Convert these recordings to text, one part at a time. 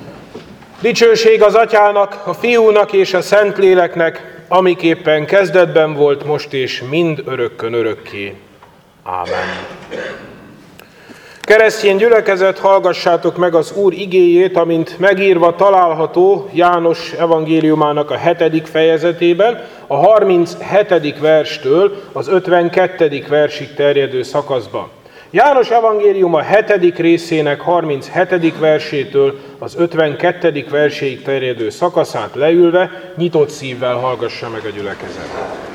Dicsőség az Atyának, a Fiúnak és a Szentléleknek, amiképpen kezdetben volt, most és mind örökkön örökké. Ámen. Keresztény gyülekezet, hallgassátok meg az Úr igéjét, amint megírva található János evangéliumának a 7. fejezetében, a 37. verstől az 52. versig terjedő szakaszban. János evangéliuma 7. részének 37. versétől az 52. verséig terjedő szakaszát leülve, nyitott szívvel hallgassa meg a gyülekezet.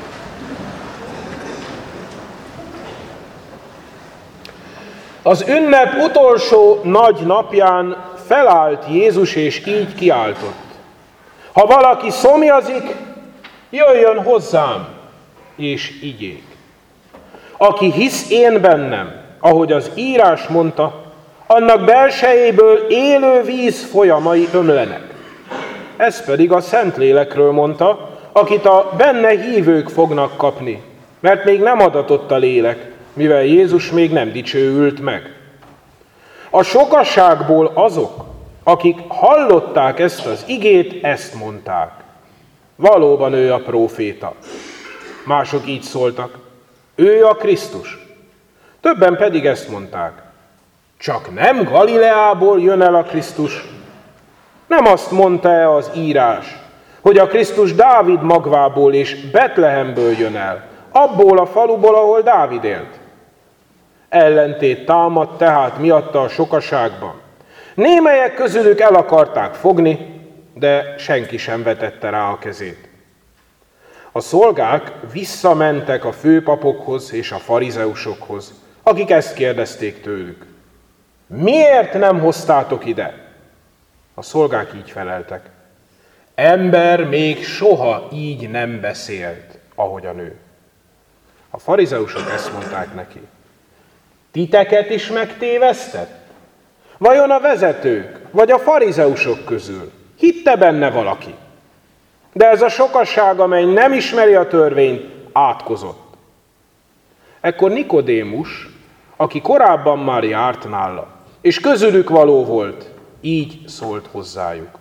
Az ünnep utolsó nagy napján felállt Jézus, és így kiáltott: ha valaki szomjazik, jöjjön hozzám, és igyék. Aki hisz én bennem, ahogy az írás mondta, annak belsejéből élő víz folyamai ömlenek. Ez pedig a Szentlélekről mondta, akit a benne hívők fognak kapni, mert még nem adatott a lélek, mivel Jézus még nem dicsőült meg. A sokaságból azok, akik hallották ezt az igét, ezt mondták: valóban ő a próféta. Mások így szóltak: ő a Krisztus. Többen pedig ezt mondták: csak nem Galileából jön el a Krisztus? Nem azt mondta-e az írás, hogy a Krisztus Dávid magvából és Betlehemből jön el, abból a faluból, ahol Dávid élt? Ellentét támadt tehát miatta a sokaságban. Némelyek közülük el akarták fogni, de senki sem vetette rá a kezét. A szolgák visszamentek a főpapokhoz és a farizeusokhoz, akik ezt kérdezték tőlük: miért nem hoztátok ide? A szolgák így feleltek: ember még soha így nem beszélt, ahogyan ő. A farizeusok ezt mondták neki: titeket is megtévesztett? Vajon a vezetők vagy a farizeusok közül hitte benne valaki? De ez a sokasság, amely nem ismeri a törvényt, átkozott. Ekkor Nikodémus, aki korábban már járt nála, és közülük való volt, így szólt hozzájuk: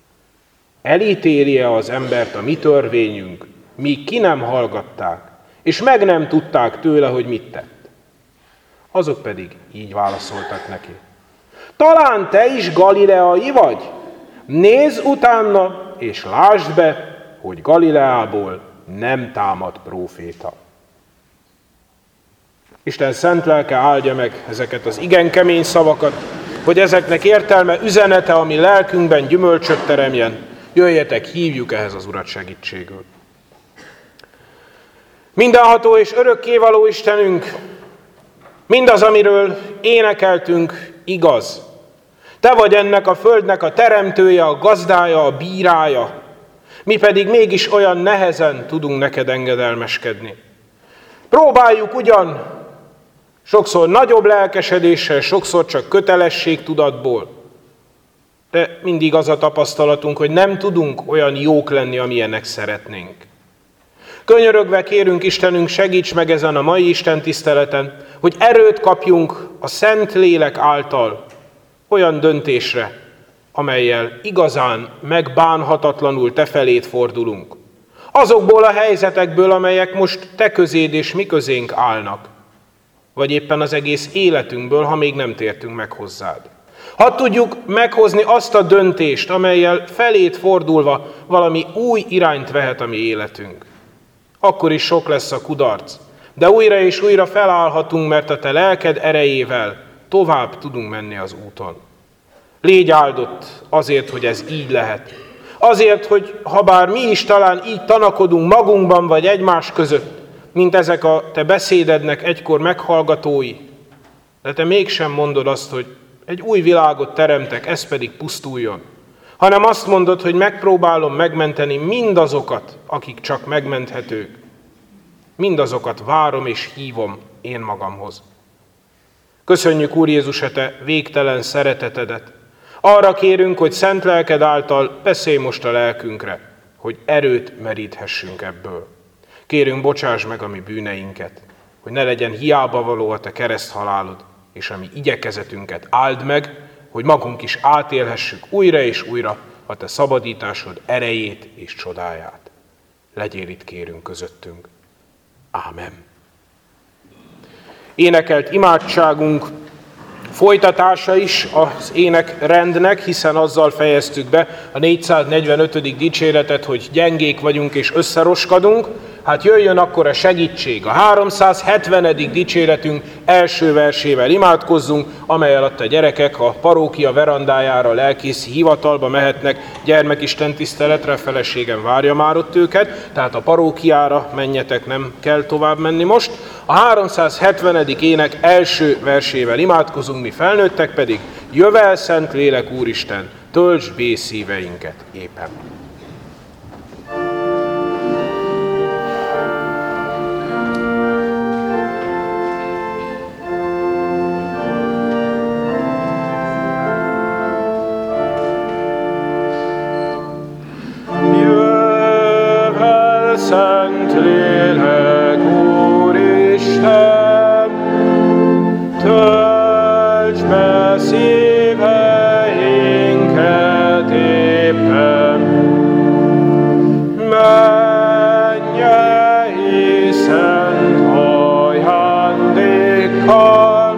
elítéli-e az embert a mi törvényünk, míg ki nem hallgatták, és meg nem tudták tőle, hogy mit tett? Azok pedig így válaszoltak neki: talán te is galileai vagy? Nézz utána, és lásd be, hogy Galileából nem támad próféta. Isten szent lelke áldja meg ezeket az igen kemény szavakat, hogy ezeknek értelme, üzenete, ami lelkünkben gyümölcsöt teremjen. Jöjjetek, hívjuk ehhez az Urat segítségül. Mindenható és örökkévaló Istenünk, mindaz, amiről énekeltünk, igaz. Te vagy ennek a földnek a teremtője, a gazdája, a bírája. Mi pedig mégis olyan nehezen tudunk neked engedelmeskedni. Próbáljuk ugyan, sokszor nagyobb lelkesedéssel, sokszor csak kötelességtudatból, de mindig az a tapasztalatunk, hogy nem tudunk olyan jók lenni, amilyenek szeretnénk. Könyörögve kérünk, Istenünk, segíts meg ezen a mai Isten tiszteleten, hogy erőt kapjunk a Szent Lélek által olyan döntésre, amellyel igazán megbánhatatlanul te feléd fordulunk. Azokból a helyzetekből, amelyek most te közéd és mi közénk állnak. Vagy éppen az egész életünkből, ha még nem tértünk meg hozzád. Ha tudjuk meghozni azt a döntést, amellyel feléd fordulva valami új irányt vehet a mi életünk. Akkor is sok lesz a kudarc, de újra és újra felállhatunk, mert a te lelked erejével tovább tudunk menni az úton. Légy áldott azért, hogy ez így lehet. Azért, hogy ha bár mi is talán így tanakodunk magunkban vagy egymás között, mint ezek a te beszédednek egykor meghallgatói, de te mégsem mondod azt, hogy egy új világot teremtek, ez pedig pusztuljon, hanem azt mondod, hogy megpróbálom megmenteni mindazokat, akik csak megmenthetők. Mindazokat várom és hívom én magamhoz. Köszönjük, Úr Jézus, a te végtelen szeretetedet. Arra kérünk, hogy szent lelked által beszélj most a lelkünkre, hogy erőt meríthessünk ebből. Kérünk, bocsáss meg a mi bűneinket, hogy ne legyen hiába való a te kereszthalálod, és a mi igyekezetünket áld meg, hogy magunk is átélhessük újra és újra a te szabadításod erejét és csodáját. Legyél itt, kérünk, közöttünk. Ámen. Énekelt imádságunk folytatása is az énekrendnek, hiszen azzal fejeztük be a 445. dicséretet, hogy gyengék vagyunk és összeroskadunk. Hát jöjjön akkor a segítség. A 370. dicséretünk első versével imádkozzunk, amely alatt a gyerekek a parókia verandájára, lelkészi hivatalba mehetnek gyermekisten tiszteletre, a feleségem várja már ott őket, tehát a parókiára menjetek, nem kell tovább menni most. A 370. ének első versével imádkozunk, mi felnőttek pedig: jövel, Szent Lélek Úristen, töltsd bé szíveinket éppen. Szent Lélek Úristen, töltsd be szíveinket éppen, mennyei szent ajándékkal,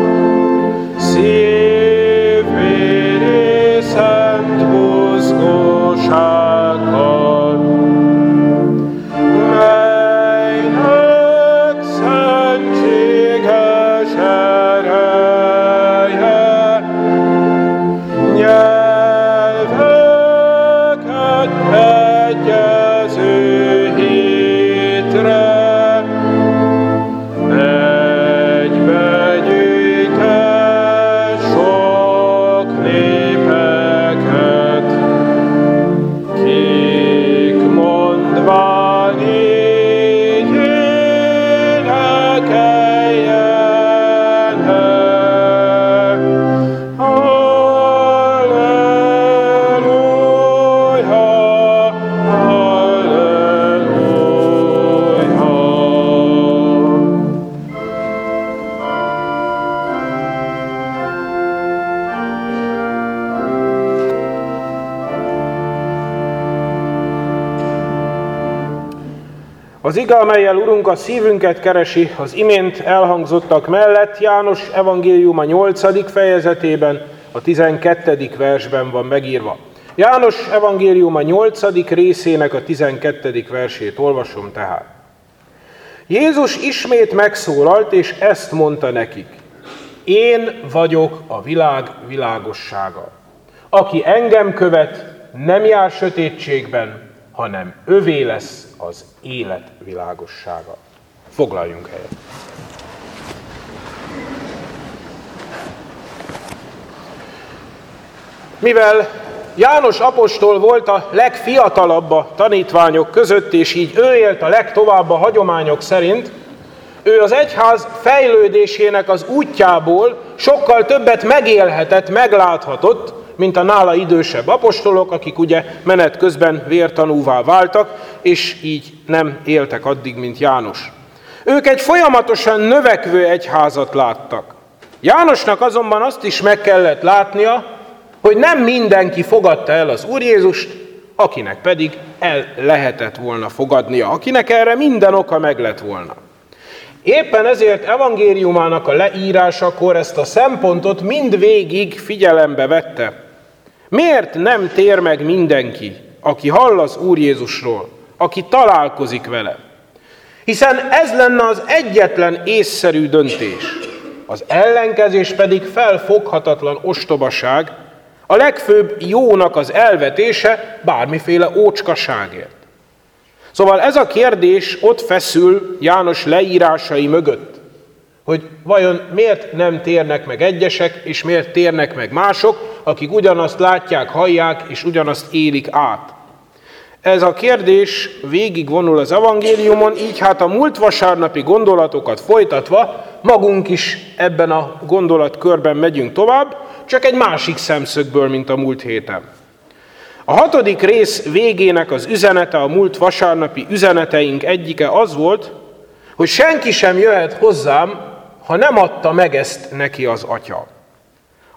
szívbéli szent buzgósággal, Az ige, amellyel Urunk a szívünket keresi, az imént elhangzottak mellett János evangéliuma 8. fejezetében, a 12. versben van megírva. János evangéliuma 8. részének a 12. versét olvasom tehát. Jézus ismét megszólalt, és ezt mondta nekik: én vagyok a világ világossága. Aki engem követ, nem jár sötétségben, hanem övé lesz az élet világossága. Foglaljunk helyet. Mivel János apostol volt a legfiatalabb a tanítványok között, és így ő élt a legtovább a hagyományok szerint, ő az egyház fejlődésének az útjából sokkal többet megélhetett, megláthatott, mint a nála idősebb apostolok, akik ugye menet közben vértanúvá váltak, és így nem éltek addig, mint János. Ők egy folyamatosan növekvő egyházat láttak. Jánosnak azonban azt is meg kellett látnia, hogy nem mindenki fogadta el az Úr Jézust, akinek pedig el lehetett volna fogadnia, akinek erre minden oka meg lett volna. Éppen ezért evangéliumának a leírásakor ezt a szempontot mindvégig figyelembe vette. Miért nem tér meg mindenki, aki hall az Úr Jézusról, aki találkozik vele? Hiszen ez lenne az egyetlen észszerű döntés. Az ellenkezés pedig felfoghatatlan ostobaság, a legfőbb jónak az elvetése bármiféle ócskaságért. Szóval ez a kérdés ott feszül János leírásai mögött, hogy vajon miért nem térnek meg egyesek, és miért térnek meg mások, akik ugyanazt látják, hallják, és ugyanazt élik át. Ez a kérdés végigvonul az evangéliumon, így hát a múlt vasárnapi gondolatokat folytatva magunk is ebben a gondolatkörben megyünk tovább, csak egy másik szemszögből, mint a múlt héten. A 6. rész végének az üzenete, a múlt vasárnapi üzeneteink egyike az volt, hogy senki sem jöhet hozzám, ha nem adta meg ezt neki az Atya.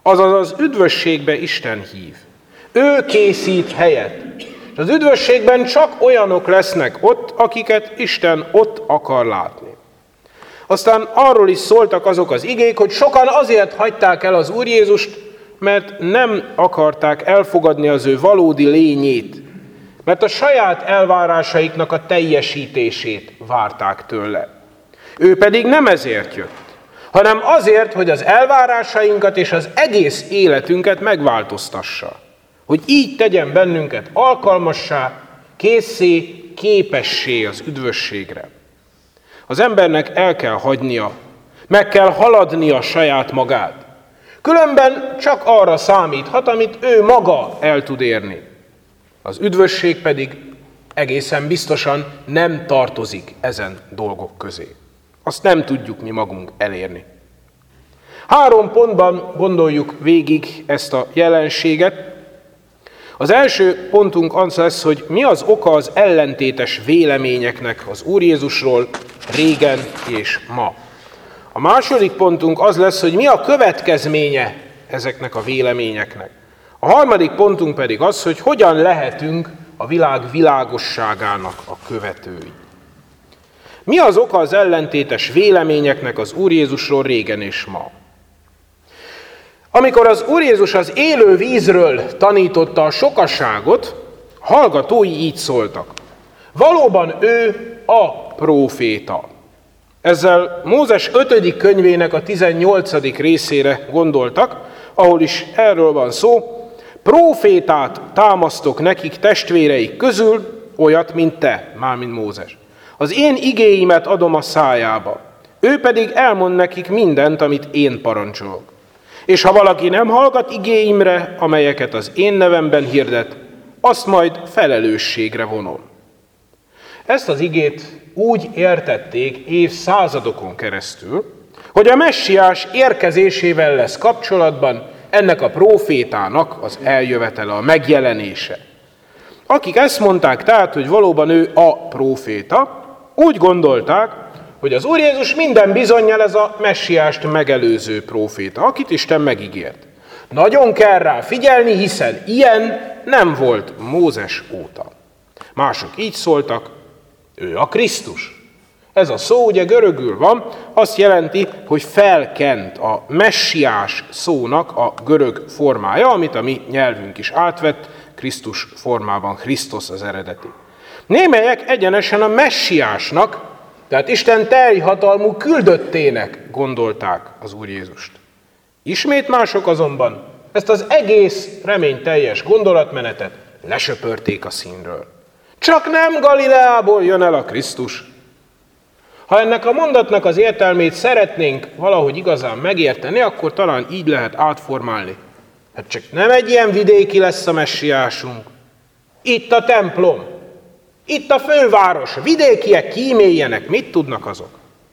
azaz az üdvösségbe Isten hív. Ő készít helyet. És az üdvösségben csak olyanok lesznek ott, akiket Isten ott akar látni. Aztán arról is szóltak azok az igék, hogy sokan azért hagyták el az Úr Jézust, mert nem akarták elfogadni az ő valódi lényét, mert a saját elvárásaiknak a teljesítését várták tőle. Ő pedig nem ezért jött, hanem azért, hogy az elvárásainkat és az egész életünket megváltoztassa. Hogy így tegyen bennünket alkalmassá, készé, képessé az üdvösségre. Az embernek el kell hagynia, meg kell haladnia saját magát. Különben csak arra számíthat, amit ő maga el tud érni. Az üdvösség pedig egészen biztosan nem tartozik ezen dolgok közé. Azt nem tudjuk mi magunk elérni. 3 pontban gondoljuk végig ezt a jelenséget. Az első pontunk az lesz, hogy mi az oka az ellentétes véleményeknek az Úr Jézusról régen és ma. A második pontunk az lesz, hogy mi a következménye ezeknek a véleményeknek. A harmadik pontunk pedig az, hogy hogyan lehetünk a világ világosságának a követői. Mi az oka az ellentétes véleményeknek az Úr Jézusról régen és ma? Amikor az Úr Jézus az élő vízről tanította a sokaságot, hallgatói így szóltak. Valóban ő a próféta. Ezzel Mózes 5. könyvének a 18. részére gondoltak, ahol is erről van szó. Prófétát támasztok nekik testvéreik közül, olyat, mint te, mármint Mózes. Az én igéimet adom a szájába, ő pedig elmond nekik mindent, amit én parancsolok. És ha valaki nem hallgat igéimre, amelyeket az én nevemben hirdet, azt majd felelősségre vonom. Ezt az igét úgy értették évszázadokon keresztül, hogy a messiás érkezésével lesz kapcsolatban ennek a prófétának az eljövetele, a megjelenése. Akik ezt mondták tehát, hogy valóban ő a próféta, úgy gondolták, hogy az Úr Jézus minden bizonnyal ez a messiást megelőző próféta, akit Isten megígért. Nagyon kell rá figyelni, hiszen ilyen nem volt Mózes óta. Mások így szóltak, ő a Krisztus. Ez a szó ugye görögül van, azt jelenti, hogy felkent, a messiás szónak a görög formája, amit a mi nyelvünk is átvett, Krisztus formában, Krisztus az eredeti. Némelyek egyenesen a messiásnak, tehát Isten teljhatalmú küldöttének gondolták az Úr Jézust. Ismét mások azonban ezt az egész reményteljes gondolatmenetet lesöpörték a színről. Csak nem Galileából jön el a Krisztus. Ha ennek a mondatnak az értelmét szeretnénk valahogy igazán megérteni, akkor talán így lehet átformálni. Hát csak nem egy ilyen vidéki lesz a messiásunk. Itt a templom, itt a főváros, vidékiek kíméljenek, mit tudnak azok?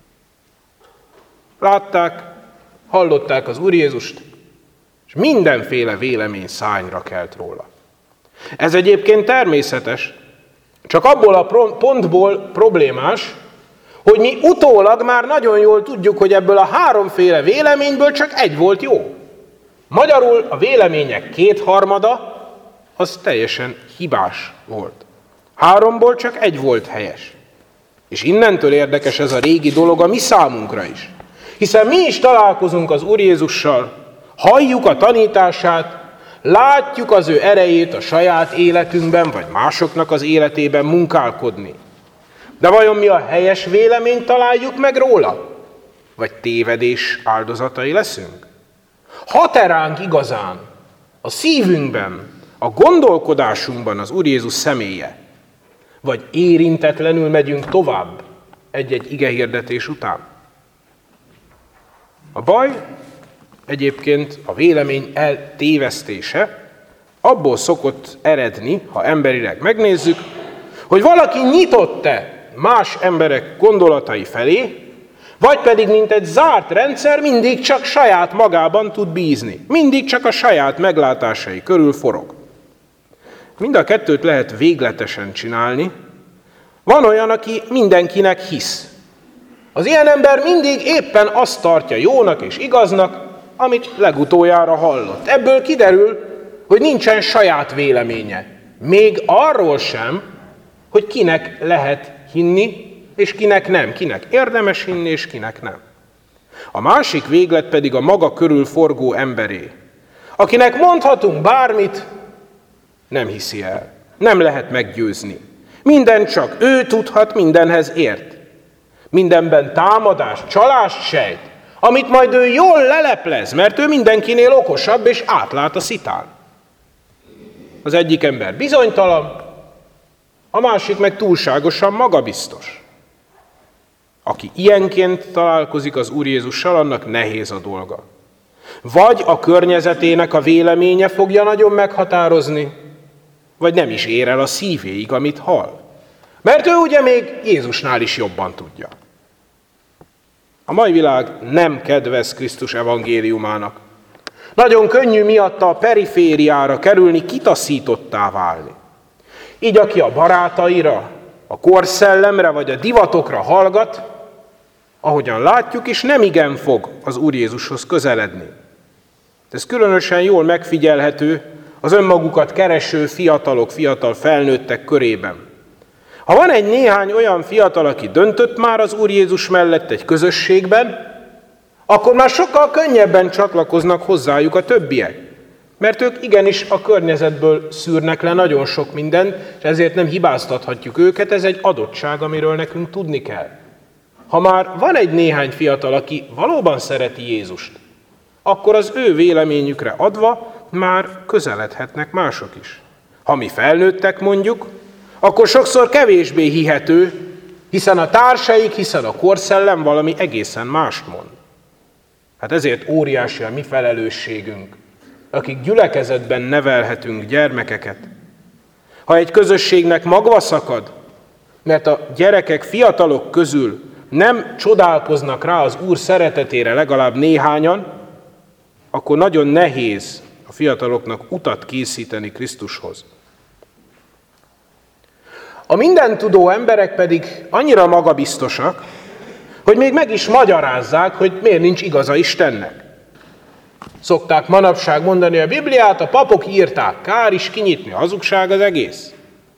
Látták, hallották az Úr Jézust, és mindenféle vélemény szárnyra kelt róla. Ez egyébként természetes, csak abból a pontból problémás, hogy mi utólag már nagyon jól tudjuk, hogy ebből a 3 véleményből csak egy volt jó. Magyarul a vélemények 2/3 az teljesen hibás volt. 3-ból csak egy volt helyes. És innentől érdekes ez a régi dolog a mi számunkra is. Hiszen mi is találkozunk az Úr Jézussal, halljuk a tanítását, látjuk az ő erejét a saját életünkben, vagy másoknak az életében munkálkodni. De vajon mi a helyes véleményt találjuk meg róla? Vagy tévedés áldozatai leszünk? Hat-e ránk igazán a szívünkben, a gondolkodásunkban az Úr Jézus személye? Vagy érintetlenül megyünk tovább egy-egy igehirdetés után? A baj egyébként a vélemény eltévesztése abból szokott eredni, ha emberileg megnézzük, hogy valaki nyitott-e más emberek gondolatai felé, vagy pedig, mint egy zárt rendszer, mindig csak saját magában tud bízni. Mindig csak a saját meglátásai körül forog. Mind a kettőt lehet végletesen csinálni. Van olyan, aki mindenkinek hisz. Az ilyen ember mindig éppen azt tartja jónak és igaznak, amit legutoljára hallott. Ebből kiderül, hogy nincsen saját véleménye. Még arról sem, hogy kinek lehet hinni, és kinek nem. Kinek érdemes hinni, és kinek nem. A másik véglet pedig a maga körül forgó emberé, akinek mondhatunk bármit, nem hiszi el. Nem lehet meggyőzni. Minden csak ő tudhat, mindenhez ért. Mindenben támadást, csalást sejt, amit majd ő jól leleplez, mert ő mindenkinél okosabb és átlát a szitán. Az egyik ember bizonytalan, a másik meg túlságosan magabiztos. Aki ilyenként találkozik az Úr Jézussal, annak nehéz a dolga. Vagy a környezetének a véleménye fogja nagyon meghatározni, vagy nem is ér el a szívéig, amit hall. Mert ő ugye még Jézusnál is jobban tudja. A mai világ nem kedvez Krisztus evangéliumának. Nagyon könnyű miatta a perifériára kerülni, kitaszítottá válni. Így aki a barátaira, a korszellemre vagy a divatokra hallgat, ahogyan látjuk is, nem igen fog az Úr Jézushoz közeledni. Ez különösen jól megfigyelhető az önmagukat kereső fiatalok, fiatal felnőttek körében. Ha van egy néhány olyan fiatal, aki döntött már az Úr Jézus mellett egy közösségben, akkor már sokkal könnyebben csatlakoznak hozzájuk a többiek. Mert ők igenis a környezetből szűrnek le nagyon sok mindent, és ezért nem hibáztathatjuk őket, ez egy adottság, amiről nekünk tudni kell. Ha már van egy néhány fiatal, aki valóban szereti Jézust, akkor az ő véleményükre adva már közeledhetnek mások is. Ha mi felnőttek mondjuk, akkor sokszor kevésbé hihető, hiszen a társaik, hiszen a korszellem valami egészen mást mond. Hát ezért óriási a mi felelősségünk, akik gyülekezetben nevelhetünk gyermekeket. Ha egy közösségnek magva szakad, mert a gyerekek, fiatalok közül nem csodálkoznak rá az Úr szeretetére legalább néhányan, akkor nagyon nehéz a fiataloknak utat készíteni Krisztushoz. A mindentudó emberek pedig annyira magabiztosak, hogy még meg is magyarázzák, hogy miért nincs igaza Istennek. Szokták manapság mondani, a Bibliát a papok írták, kár is kinyitni, hazugság az egész.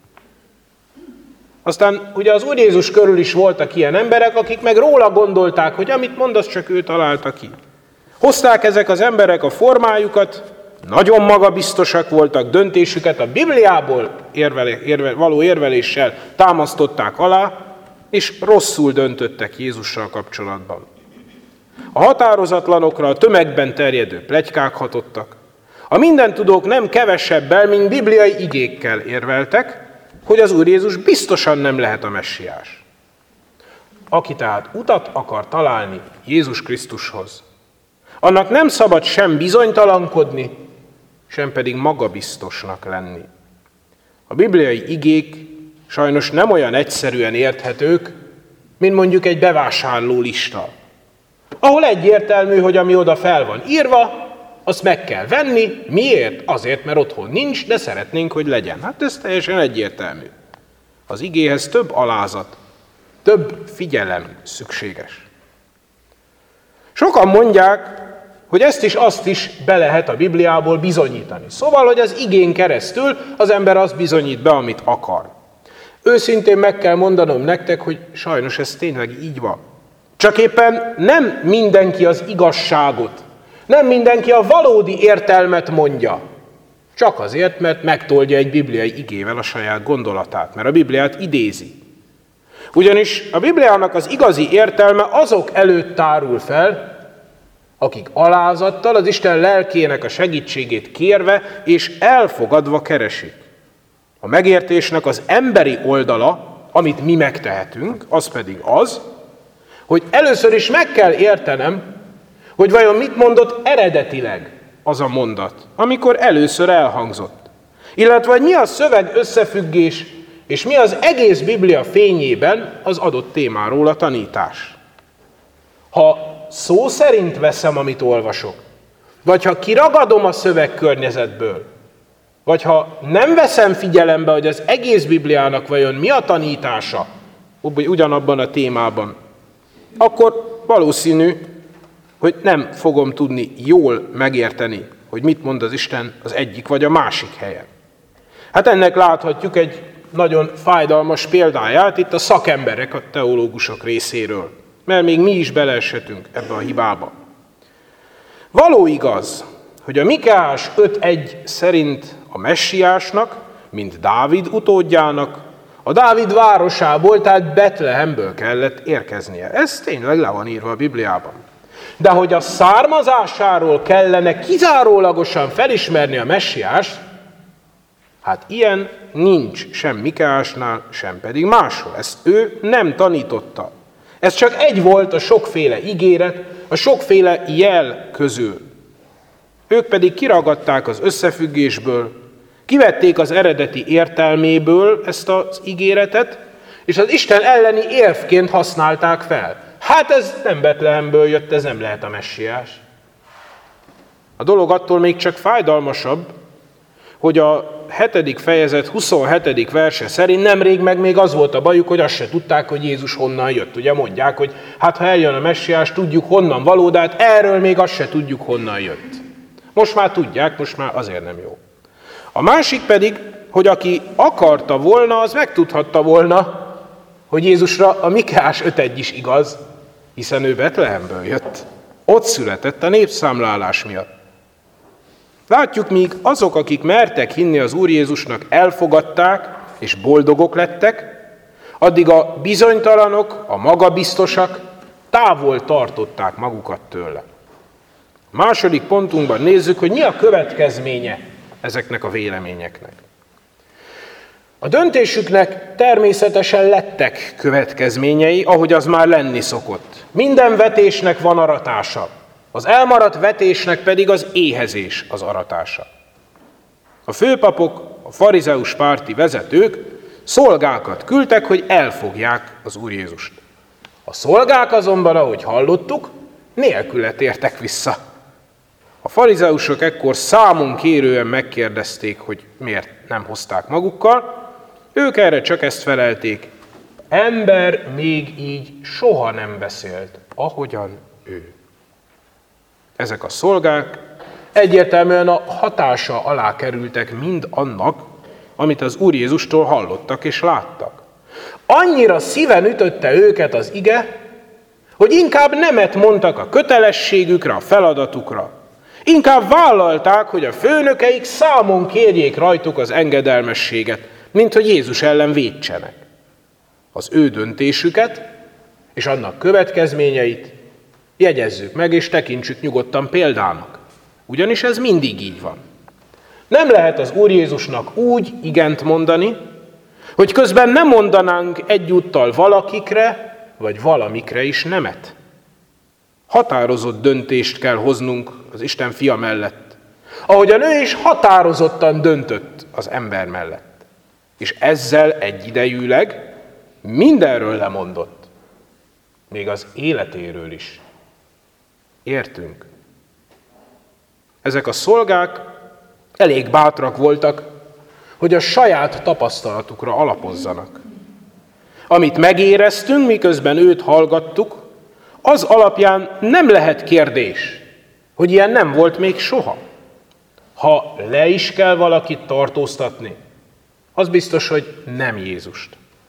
Aztán ugye az Úr Jézus körül is voltak ilyen emberek, akik meg róla gondolták, hogy amit mond, az csak ő találta ki. Hozták ezek az emberek a formájukat, nagyon magabiztosak voltak, döntésüket a Bibliából való érveléssel támasztották alá, és rosszul döntöttek Jézussal kapcsolatban. A határozatlanokra a tömegben terjedő pletykák hatottak. A mindentudók nem kevesebbel, mint bibliai igékkel érveltek, hogy az Úr Jézus biztosan nem lehet a messiás. Aki tehát utat akar találni Jézus Krisztushoz, annak nem szabad sem bizonytalankodni, sem pedig magabiztosnak lenni. A bibliai igék sajnos nem olyan egyszerűen érthetők, mint mondjuk egy bevásárló lista, ahol egyértelmű, hogy ami oda fel van írva, azt meg kell venni. Miért? Azért, mert otthon nincs, de szeretnénk, hogy legyen. Hát ez teljesen egyértelmű. Az igéhez több alázat, több figyelem szükséges. Sokan mondják, hogy ezt is, azt is be lehet a Bibliából bizonyítani. Szóval, hogy az igén keresztül az ember azt bizonyít be, amit akar. Őszintén meg kell mondanom nektek, hogy sajnos ez tényleg így van. Csak éppen nem mindenki az igazságot, nem mindenki a valódi értelmet mondja. Csak azért, mert megtoldja egy bibliai igével a saját gondolatát, mert a Bibliát idézi. Ugyanis a Bibliának az igazi értelme azok előtt tárul fel, akik alázattal az Isten lelkének a segítségét kérve és elfogadva keresik. A megértésnek az emberi oldala, amit mi megtehetünk, az pedig az, hogy először is meg kell értenem, hogy vajon mit mondott eredetileg az a mondat, amikor először elhangzott. Illetve, hogy mi a szöveg összefüggés, és mi az egész Biblia fényében az adott témáról a tanítás. Ha szó szerint veszem, amit olvasok, vagy ha kiragadom a szövegkörnyezetből, vagy ha nem veszem figyelembe, hogy az egész Bibliának vajon mi a tanítása ugyanabban a témában, akkor valószínű, hogy hogy nem fogom tudni jól megérteni, hogy mit mond az Isten az egyik vagy a másik helyen. Hát ennek láthatjuk egy nagyon fájdalmas példáját itt a szakemberek, a teológusok részéről, mert még mi is beleeshetünk ebbe a hibába. Való igaz, hogy a Mikeás 5.1 szerint a messiásnak, mint Dávid utódjának, a Dávid városából, tehát Betlehemből kellett érkeznie. Ez tényleg le van írva a Bibliában. De hogy a származásáról kellene kizárólagosan felismerni a messiást, hát ilyen nincs sem Mikeásnál, sem pedig máshol. Ezt ő nem tanította. Ez csak egy volt a sokféle ígéret, a sokféle jel közül. Ők pedig kiragadták az összefüggésből, kivették az eredeti értelméből ezt az ígéretet, és az Isten elleni érvként használták fel. Hát ez nem Betlehemből jött, ez nem lehet a messiás. A dolog attól még csak fájdalmasabb, hogy a 7. fejezet 27. verse szerint nemrég meg még az volt a bajuk, hogy azt se tudták, hogy Jézus honnan jött. Ugye mondják, hogy hát ha eljön a messiás, tudjuk honnan való, de hát erről még azt se tudjuk, honnan jött. Most már tudják, most már azért nem jó. A másik pedig, hogy aki akarta volna, az megtudhatta volna, hogy Jézusra a Mikeás 5.1 is igaz, hiszen ő Betlehemből jött. Ott született a népszámlálás miatt. Látjuk, míg azok, akik mertek hinni az Úr Jézusnak, elfogadták és boldogok lettek, addig a bizonytalanok, a magabiztosak távol tartották magukat tőle. A második pontunkban nézzük, hogy mi a következménye ezeknek a véleményeknek. A döntésüknek természetesen lettek következményei, ahogy az már lenni szokott. Minden vetésnek van aratása, az elmaradt vetésnek pedig az éhezés az aratása. A főpapok, a farizeus párti vezetők szolgákat küldtek, hogy elfogják az Úr Jézust. A szolgák azonban, ahogy hallottuk, nélküle tértek vissza. A farizeusok ekkor számon kérően megkérdezték, hogy miért nem hozták magukkal. Ők erre csak ezt felelték: ember még így soha nem beszélt, ahogyan ő. Ezek a szolgák egyértelműen a hatása alá kerültek mind annak, amit az Úr Jézustól hallottak és láttak. Annyira szíven ütötte őket az ige, hogy inkább nemet mondtak a kötelességükre, a feladatukra. Inkább vállalták, hogy a főnökeik számon kérjék rajtuk az engedelmességet, mint hogy Jézus ellen védsenek. Az ő döntésüket és annak következményeit jegyezzük meg és tekintsük nyugodtan példának. Ugyanis ez mindig így van. Nem lehet az Úr Jézusnak úgy igent mondani, hogy közben nem mondanánk egyúttal valakikre vagy valamikre is nemet. Határozott döntést kell hoznunk az Isten fia mellett, ahogyan ő is határozottan döntött az ember mellett. És ezzel egyidejűleg mindenről lemondott, még az életéről is. Értünk? Ezek a szolgák elég bátrak voltak, hogy a saját tapasztalatukra alapozzanak. Amit megéreztünk, miközben őt hallgattuk, az alapján nem lehet kérdés, hogy ilyen nem volt még soha. Ha le is kell valakit tartóztatni, az biztos, hogy nem Jézust.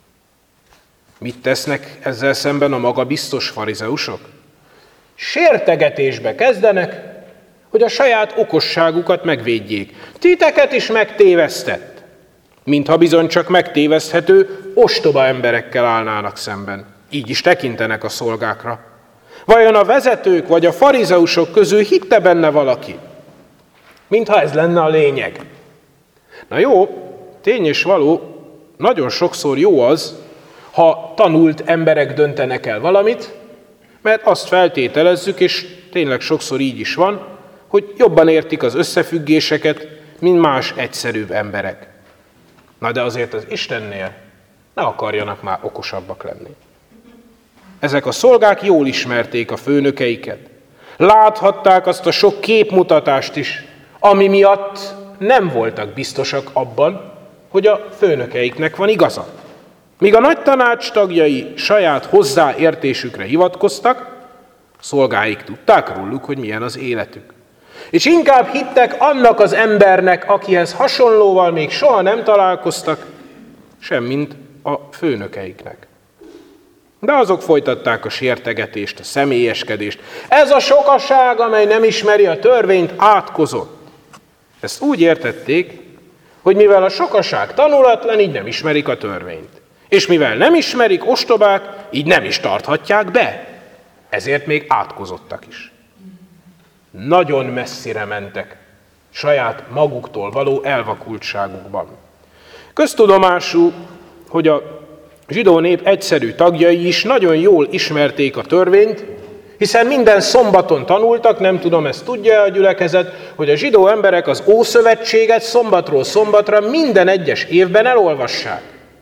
Mit tesznek ezzel szemben a magabiztos farizeusok? Sértegetésbe kezdenek, hogy a saját okosságukat megvédjék. Titeket is megtévesztett, mintha bizony csak megtéveszthető, ostoba emberekkel állnának szemben. Így is tekintenek a szolgákra. Vajon a vezetők vagy a farizeusok közül hitte benne valaki? Mintha ez lenne a lényeg. Na jó, tény és való, nagyon sokszor jó az, ha tanult emberek döntenek el valamit, mert azt feltételezzük, és tényleg sokszor így is van, hogy jobban értik az összefüggéseket, mint más egyszerűbb emberek. Na de azért az Istennél ne akarjanak már okosabbak lenni. Ezek a szolgák jól ismerték a főnökeiket. Láthatták azt a sok képmutatást is, ami miatt nem voltak biztosak abban, hogy a főnökeiknek van igaza. Míg a nagy tanács tagjai saját hozzáértésükre hivatkoztak, Szolgáik tudták róluk, hogy milyen az életük. És inkább hittek annak az embernek, akihez hasonlóval még soha nem találkoztak, semmint a főnökeiknek. De azok folytatták a sértegetést, a személyeskedést. Ez a sokaság, amely nem ismeri a törvényt, átkozott. Ezt úgy értették, hogy mivel a sokaság tanulatlan, így nem ismerik a törvényt. És mivel nem ismerik, ostobák, így nem is tarthatják be. Ezért még átkozottak is. Nagyon messzire mentek saját maguktól való elvakultságukban. Köztudomású, hogy a zsidó nép egyszerű tagjai is nagyon jól ismerték a törvényt, hiszen minden szombaton tanultak, nem tudom, ezt tudja a gyülekezet, hogy a zsidó emberek az Ószövetséget szombatról szombatra minden egyes évben elolvassák.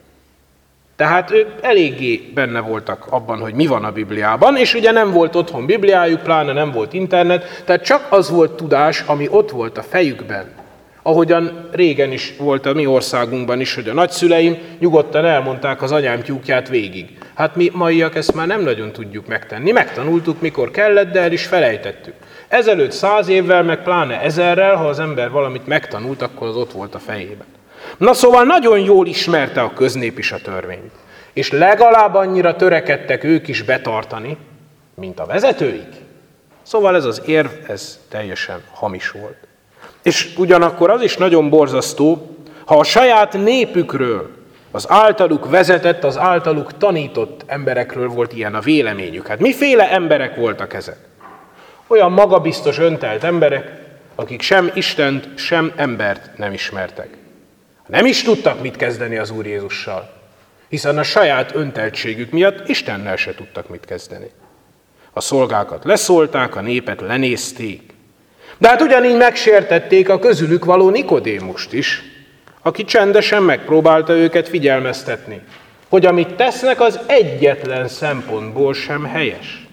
Tehát ők eléggé benne voltak abban, hogy mi van a Bibliában, és ugye nem volt otthon Bibliájuk, pláne nem volt internet, tehát csak az volt tudás, ami ott volt a fejükben. Ahogyan régen is volt a mi országunkban is, hogy a nagyszüleim nyugodtan elmondták az anyám tyúkját végig. Hát mi maiak ezt már nem nagyon tudjuk megtenni. Megtanultuk, mikor kellett, de el is felejtettük. Ezelőtt 100 évvel, meg pláne 1000-rel, ha az ember valamit megtanult, akkor az ott volt a fejében. Na szóval nagyon jól ismerte a köznép is a törvényt. És legalább annyira törekedtek ők is betartani, mint a vezetőik. Szóval ez az érv, ez teljesen hamis volt. És ugyanakkor az is nagyon borzasztó, ha a saját népükről, az általuk vezetett, az általuk tanított emberekről volt ilyen a véleményük. Hát miféle emberek voltak ezek? Olyan magabiztos, öntelt emberek, akik sem Istent, sem embert nem ismertek. Nem is tudtak mit kezdeni az Úr Jézussal, hiszen a saját önteltségük miatt Istennel se tudtak mit kezdeni. A szolgákat leszólták, a népet lenézték. De hát ugyanígy megsértették a közülük való Nikodémust is, aki csendesen megpróbálta őket figyelmeztetni, hogy amit tesznek, az egyetlen szempontból sem helyes.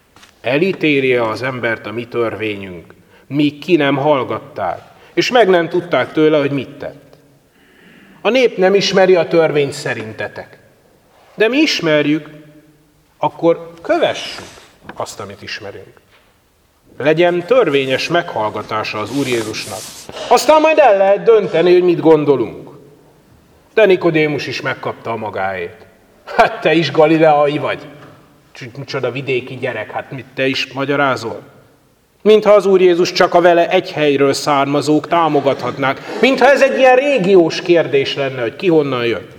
Elítélje az embert a mi törvényünk, míg ki nem hallgatták, és meg nem tudták tőle, hogy mit tett. A nép nem ismeri a törvényt szerintetek, de mi ismerjük, akkor kövessük azt, amit ismerünk. Legyen törvényes meghallgatása az Úr Jézusnak. Aztán majd el lehet dönteni, hogy mit gondolunk. De Nikodémus is megkapta a magáét. Hát te is galileai vagy. Micsoda vidéki gyerek, hát mit te is magyarázol? Mintha az Úr Jézus csak a vele egy helyről származók támogathatnák. Mintha ez egy ilyen régiós kérdés lenne, hogy ki honnan jött.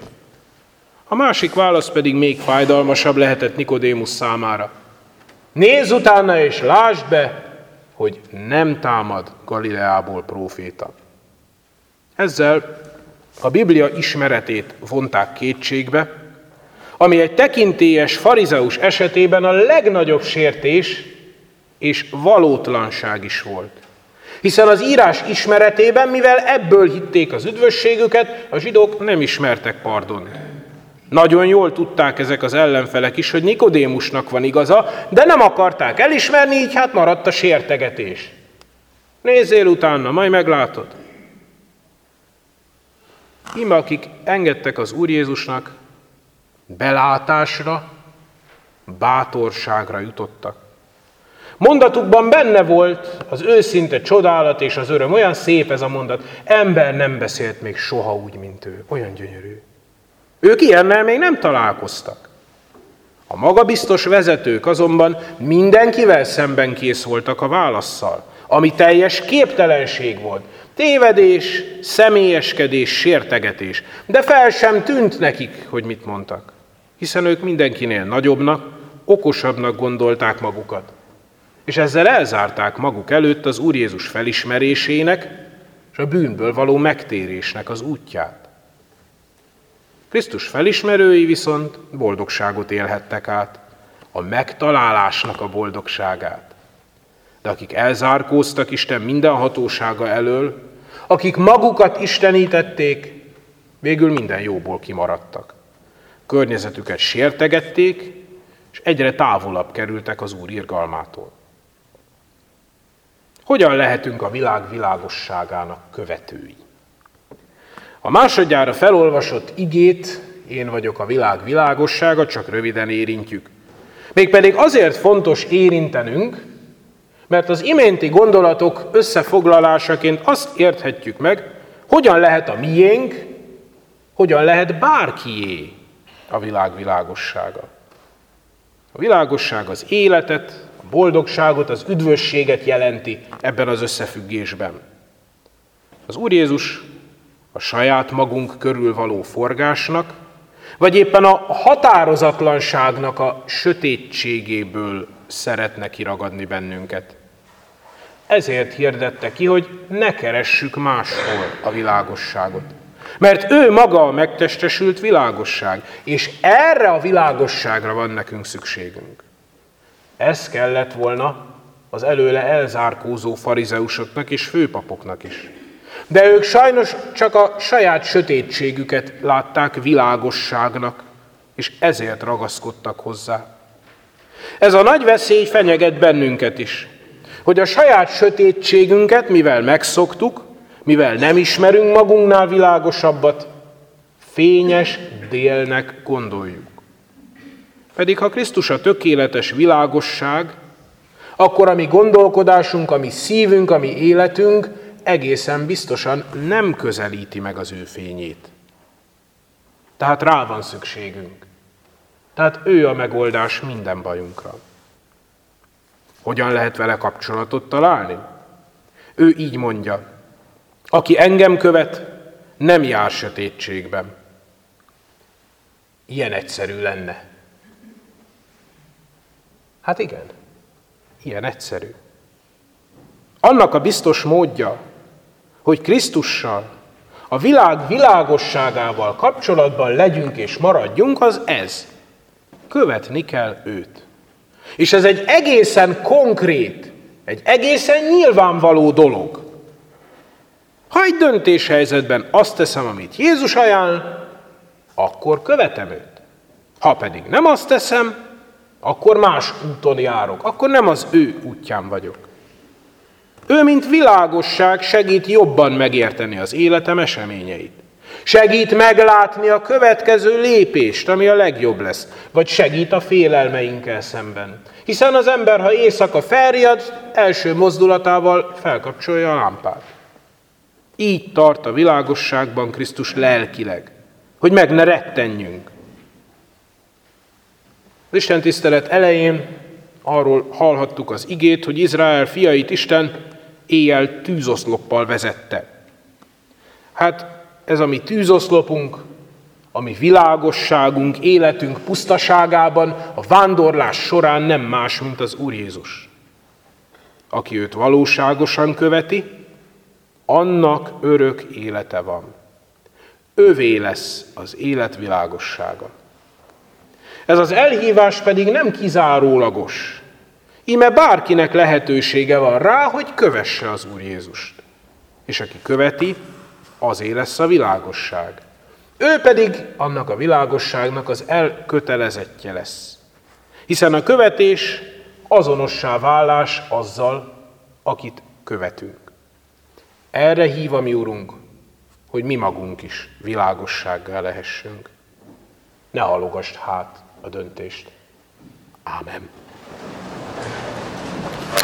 A másik válasz pedig még fájdalmasabb lehetett Nikodémus számára. Nézz utána és lásd be, hogy nem támad Galileából próféta. Ezzel a Biblia ismeretét vonták kétségbe, ami egy tekintélyes farizeus esetében a legnagyobb sértés és valótlanság is volt. Hiszen az írás ismeretében, mivel ebből hitték az üdvösségüket, a zsidók nem ismertek pardont. Nagyon jól tudták ezek az ellenfelek is, hogy Nikodémusnak van igaza, de nem akarták elismerni, így hát maradt a sértegetés. Nézzél utána, majd meglátod. Íme akik engedtek az Úr Jézusnak, belátásra, bátorságra jutottak. Mondatukban benne volt az őszinte csodálat és az öröm. Olyan szép ez a mondat. Ember nem beszélt még soha úgy, mint ő. Olyan gyönyörű. Ők ilyennel még nem találkoztak. A magabiztos vezetők azonban mindenkivel szemben kész voltak a válasszal, ami teljes képtelenség volt. Tévedés, személyeskedés, sértegetés. De fel sem tűnt nekik, hogy mit mondtak. Hiszen ők mindenkinél nagyobbnak, okosabbnak gondolták magukat. És ezzel elzárták maguk előtt az Úr Jézus felismerésének és a bűnből való megtérésnek az útját. Krisztus felismerői viszont boldogságot élhettek át, a megtalálásnak a boldogságát. De akik elzárkóztak Isten minden hatósága elől, akik magukat istenítették, végül minden jóból kimaradtak. Környezetüket sértegették, és egyre távolabb kerültek az Úr irgalmától. Hogyan lehetünk a világ világosságának követői? A másodjára felolvasott igét, én vagyok a világ világossága, csak röviden érintjük. Mégpedig azért fontos érintenünk, mert az iménti gondolatok összefoglalásaként azt érthetjük meg, hogyan lehet a miénk, hogyan lehet bárkié a világ világossága. A világosság az életet, a boldogságot, az üdvösséget jelenti ebben az összefüggésben. Az Úr Jézus a saját magunk körül való forgásnak, vagy éppen a határozatlanságnak a sötétségéből szeretne kiragadni bennünket. Ezért hirdette ki, hogy ne keressük máshol a világosságot. Mert ő maga a megtestesült világosság, és erre a világosságra van nekünk szükségünk. Ez kellett volna az előle elzárkózó farizeusoknak és főpapoknak is. De ők sajnos csak a saját sötétségüket látták világosságnak, és ezért ragaszkodtak hozzá. Ez a nagy veszély fenyeget bennünket is, hogy a saját sötétségünket, mivel megszoktuk, mivel nem ismerünk magunknál világosabbat, fényes délnek gondoljuk. Pedig ha Krisztus a tökéletes világosság, akkor a mi gondolkodásunk, a mi szívünk, a mi életünk egészen biztosan nem közelíti meg az ő fényét. Tehát rá van szükségünk. Tehát ő a megoldás minden bajunkra. Hogyan lehet vele kapcsolatot találni? Ő így mondja, aki engem követ, nem jár sötétségben. Ilyen egyszerű lenne. Hát igen, ilyen egyszerű. Annak a biztos módja, hogy Krisztussal, a világ világosságával kapcsolatban legyünk és maradjunk, az ez. Követni kell őt. És ez egy egészen konkrét, egy egészen nyilvánvaló dolog. Ha egy döntéshelyzetben azt teszem, amit Jézus ajánl, akkor követem őt. Ha pedig nem azt teszem, akkor más úton járok, akkor nem az ő útján vagyok. Ő, mint világosság, segít jobban megérteni az életem eseményeit. Segít meglátni a következő lépést, ami a legjobb lesz, vagy segít a félelmeinkkel szemben. Hiszen az ember, ha éjszaka felriad, első mozdulatával felkapcsolja a lámpát. Így tart a világosságban Krisztus lelkileg, hogy meg ne rettenjünk. Az Isten tisztelet elején arról hallhattuk az igét, hogy Izrael fiait Isten éjjel tűzoszloppal vezette. Hát ez a mi tűzoszlopunk, a mi világosságunk, életünk pusztaságában, a vándorlás során nem más, mint az Úr Jézus. Aki őt valóságosan követi, annak örök élete van. Övé lesz az élet világossága. Ez az elhívás pedig nem kizárólagos. Íme bárkinek lehetősége van rá, hogy kövesse az Úr Jézust. És aki követi, azé lesz a világosság. Ő pedig annak a világosságnak az elkötelezettje lesz. Hiszen a követés azonossá válás azzal, akit követünk. Erre hív a mi Urunk, hogy mi magunk is világossággá lehessünk. Ne halogasd hát a döntést. Ámen.